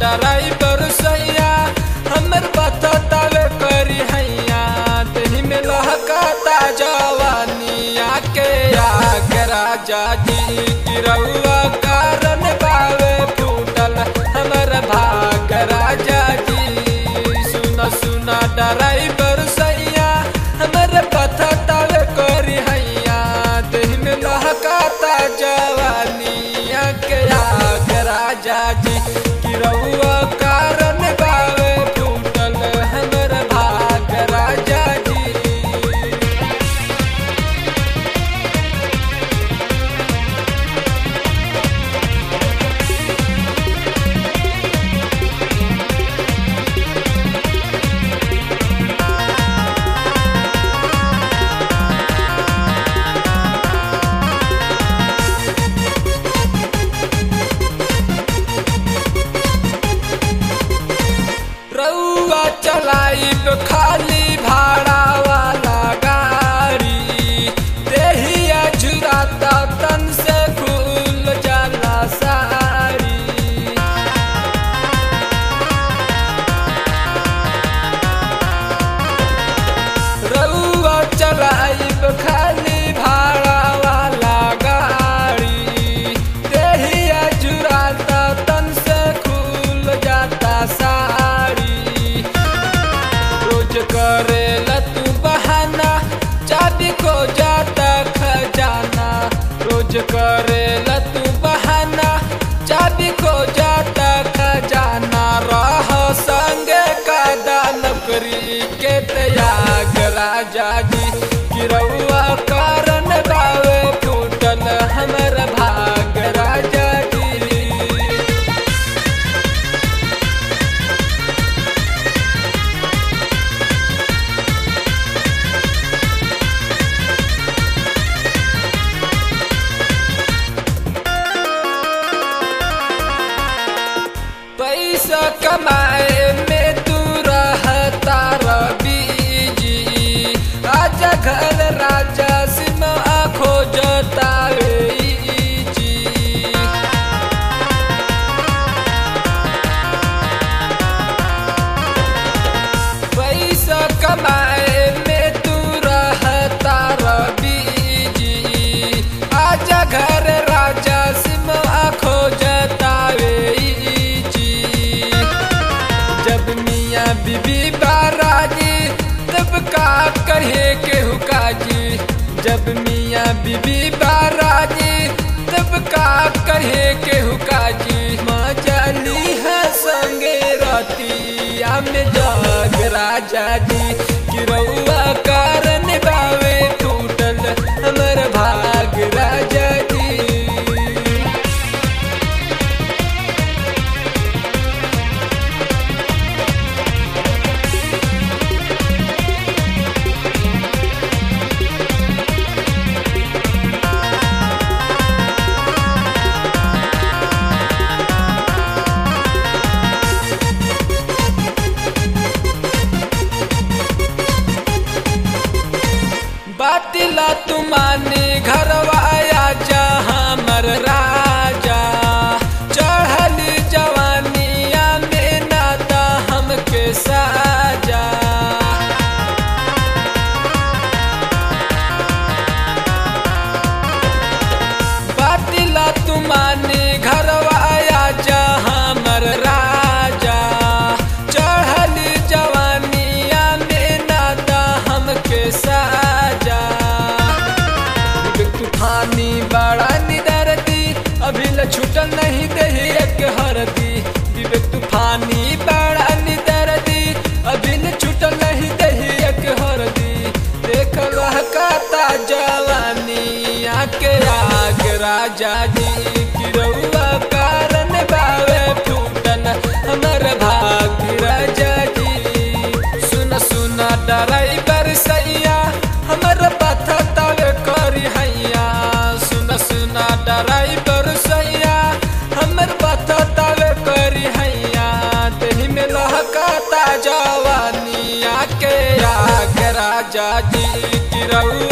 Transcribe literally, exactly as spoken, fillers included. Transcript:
Driver सैया हमर बततावे करी हैया तेही में लहकाता जवानिया के आग राजा जी की रउआ कारण बावे फूटल हमर भाग राजा जी। सुना सुना ड्राइवर सैया हमर बततावे करी हैया तेही में लहकाता जवानिया के आग राजा जी की रउआ कारण बावे फूटल हमर भाग राजा जी। रउआ चलाइब खाली भाड़ा वाला गाड़ी देहिया झुराता तन से खुल जाला साड़ी। रउआ चलाइब खाली भाड़ा वाला गाड़ी देहिया झुराता तन से खुल जाता साड़ी। करेला तू बहाना चाबी को जाता खजाना रोज करेला तू बहाना चाबी को जाता खजाना रह संगे कादा नौकरी के त्याग राजा जी की रउआ कारण बावे फूटल हमर भाग राजा जी। पैसा कमाए में तू रहता रबीजी आजा घर राजा सिम आखो जतावे जी। पैसा कमाए में तू रहता रबीजी आजा घर राजा सिम आखो जतावे बीबी बाराजी तब का कहे के हुकाजी जब मियाँ बीबी बाराजी तब का कहे के हुकाजी माँ जाली है संगे रतिया में जाग राजा जी की रउआ कारण बावे फूटल हमर भाग राजा जी। बातिला तुमानी घरवाया जा हमर राजा चढ़ली जवानिया में नाता हमके साजा। बातिला तुमानी घरवाया जा हमर राजा चढ़ली जवानिया में नाता हमके साजा। तूफानी बड़ा निदरती अभी ल छूटल नहीं दही एक हरदी विवेक तूफानी बड़ा निदरती अभी ल छूटल नहीं दही एक हरदी देख लहकाता जवानी आके आग राजा जी की रउआ कारण बावे फूटल हमर भाग राजा जी। सुन सुना ड्राइवर सैया हमर बततावे करी हैया सुन सुना ड्राइवर सैया हमर बततावे करी हैया तेही में लहकाता जवानिया के आग राजा जी की रउआ